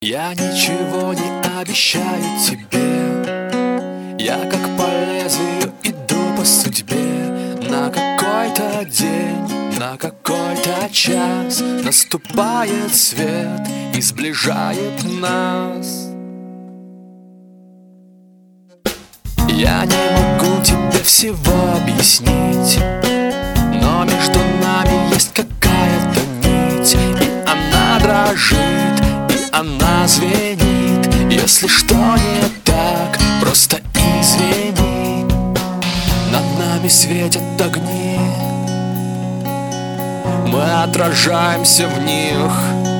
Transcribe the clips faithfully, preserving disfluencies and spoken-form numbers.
Я ничего не обещаю тебе. Я как по лезвию иду по судьбе. На какой-то день, на какой-то час наступает свет и сближает нас. Я не могу тебе всего объяснить, но между нами есть какая-то нить, и она дрожит, и она звенит. Если что не так, просто извини. Над нами светят огни, мы отражаемся в них,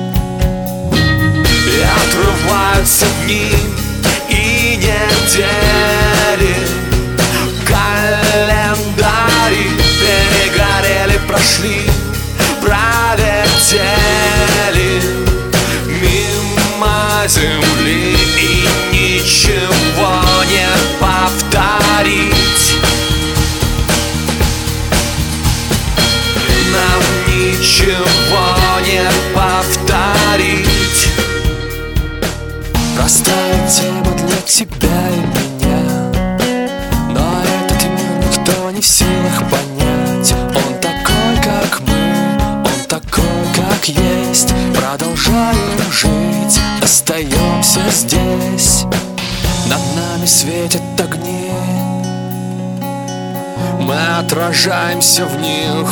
и отрываются дни и недели. Календари перегорели, прошли, пролетели мимо земли, и ничего не повторить. Нам ничего не повторить. Простая тема для тебя и меня, но этот мир никто не в силах понять. Он такой, как мы, он такой, как есть. Продолжаем жить, остаемся здесь. Над нами светят огни, мы отражаемся в них,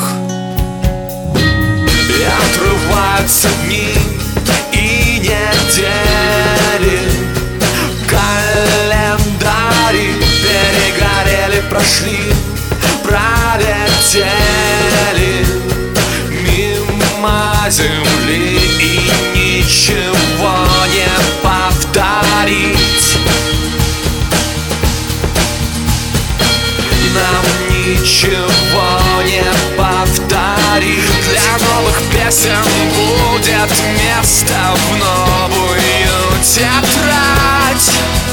и отрываются дни и недели. Календари перегорели, прошли, пролетели мимо земли, и ничего не повторить. Нам ничего не повторить. Для новых песен будет место в новую тетрадь.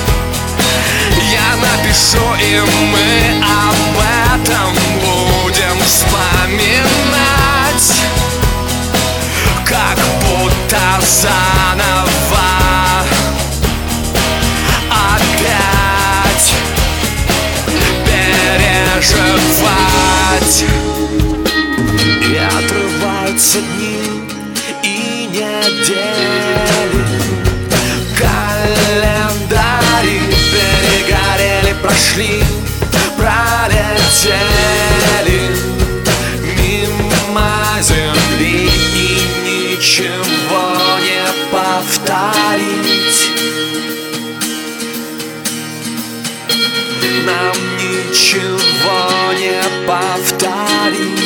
Я напишу, и мы об этом будем вспоминать, как будто заново опять переживать. И отрываются дни и недели. Календари перегорели, прошли, пролетели мимо земли, и ничего не повторить. Нам ничего не повторить.